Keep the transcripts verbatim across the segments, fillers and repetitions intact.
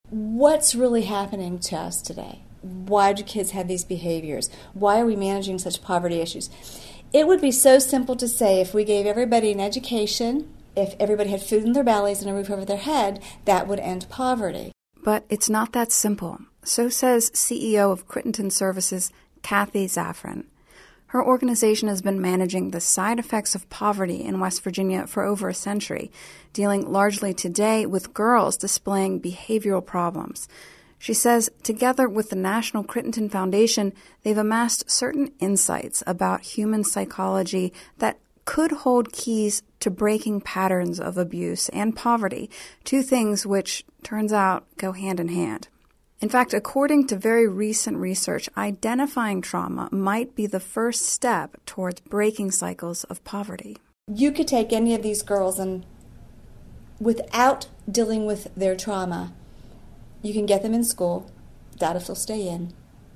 What's really happening to us today? Why do kids have these behaviors? Why are we managing such poverty issues? It would be so simple to say if we gave everybody an education, if everybody had food in their bellies and a roof over their head, that would end poverty. But it's not that simple. So says C E O of Crittenton Services, Kathy Zafran. Her organization has been managing the side effects of poverty in West Virginia for over a century, dealing largely today with girls displaying behavioral problems. She says, together with the National Crittenton Foundation, they've amassed certain insights about human psychology that could hold keys to breaking patterns of abuse and poverty, two things which, turns out, go hand in hand. In fact, according to very recent research, identifying trauma might be the first step towards breaking cycles of poverty. You could take any of these girls and, without dealing with their trauma, you can get them in school, doubt if they'll stay in.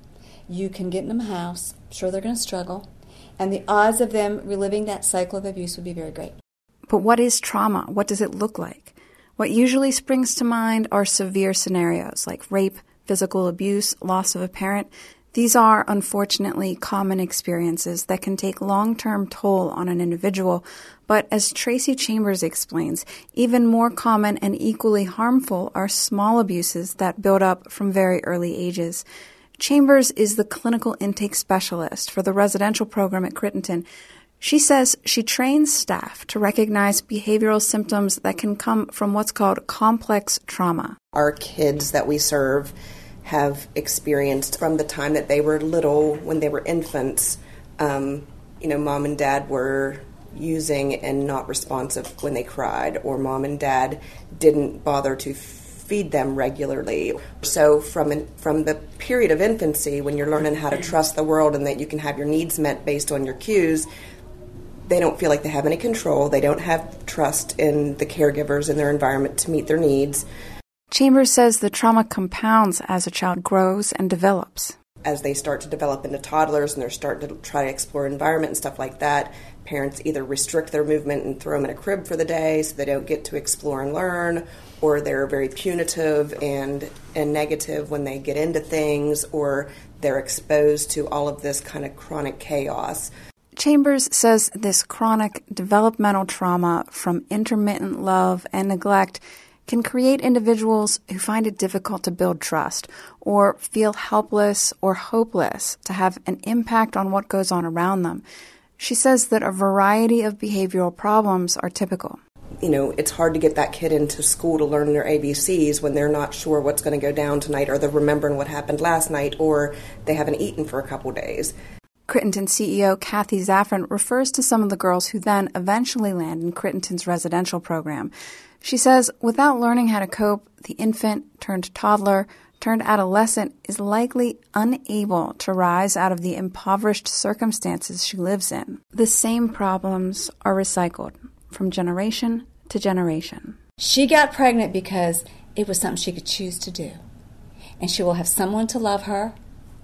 You can get them a house, sure they're going to struggle, and the odds of them reliving that cycle of abuse would be very great. But what is trauma? What does it look like? What usually springs to mind are severe scenarios like rape, physical abuse, loss of a parent. These are, unfortunately, common experiences that can take long-term toll on an individual. But as Tracy Chambers explains, even more common and equally harmful are small abuses that build up from very early ages. Chambers is the clinical intake specialist for the residential program at Crittenton. She says she trains staff to recognize behavioral symptoms that can come from what's called complex trauma. Our kids that we serve have experienced from the time that they were little, when they were infants, um, you know, mom and dad were using and not responsive when they cried, or mom and dad didn't bother to feed them regularly. So from an, from the period of infancy, when you're learning how to trust the world and that you can have your needs met based on your cues, they don't feel like they have any control. They don't have trust in the caregivers in their environment to meet their needs. Chambers says the trauma compounds as a child grows and develops. As they start to develop into toddlers and they're starting to try to explore environment and stuff like that, parents either restrict their movement and throw them in a crib for the day so they don't get to explore and learn, or they're very punitive and, and negative when they get into things, or they're exposed to all of this kind of chronic chaos. Chambers says this chronic developmental trauma from intermittent love and neglect can create individuals who find it difficult to build trust or feel helpless or hopeless to have an impact on what goes on around them. She says that a variety of behavioral problems are typical. You know, it's hard to get that kid into school to learn their A B Cs when they're not sure what's going to go down tonight, or they're remembering what happened last night, or they haven't eaten for a couple days. Crittenton C E O Kathy Zafran refers to some of the girls who then eventually land in Crittenton's residential program. She says without learning how to cope, the infant turned toddler turned adolescent is likely unable to rise out of the impoverished circumstances she lives in. The same problems are recycled from generation to generation. She got pregnant because it was something she could choose to do. And she will have someone to love her,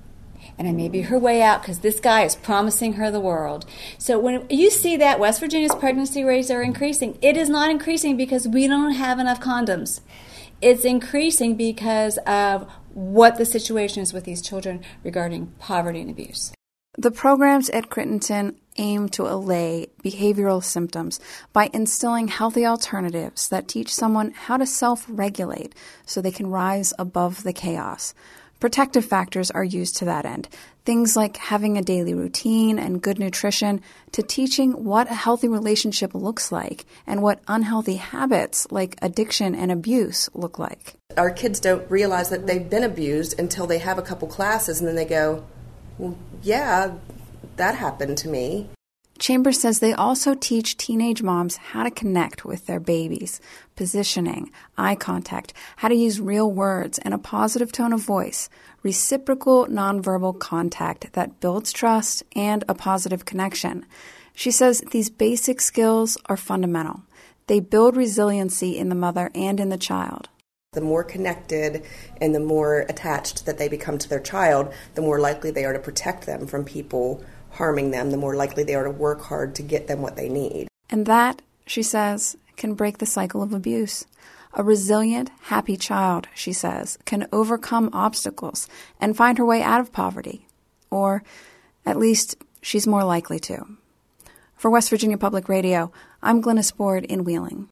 and it may be her way out because this guy is promising her the world. So when you see that West Virginia's pregnancy rates are increasing, it is not increasing because we don't have enough condoms. It's increasing because of what the situation is with these children regarding poverty and abuse. The programs at Crittenton aim to allay behavioral symptoms by instilling healthy alternatives that teach someone how to self-regulate so they can rise above the chaos. Protective factors are used to that end, things like having a daily routine and good nutrition, to teaching what a healthy relationship looks like and what unhealthy habits like addiction and abuse look like. Our kids don't realize that they've been abused until they have a couple classes, and then they go, well, yeah, that happened to me. Chambers says they also teach teenage moms how to connect with their babies, positioning, eye contact, how to use real words and a positive tone of voice, reciprocal nonverbal contact that builds trust and a positive connection. She says these basic skills are fundamental. They build resiliency in the mother and in the child. The more connected and the more attached that they become to their child, the more likely they are to protect them from people harming them, the more likely they are to work hard to get them what they need. And that, she says, can break the cycle of abuse. A resilient, happy child, she says, can overcome obstacles and find her way out of poverty. Or, at least, she's more likely to. For West Virginia Public Radio, I'm Glennis Board in Wheeling.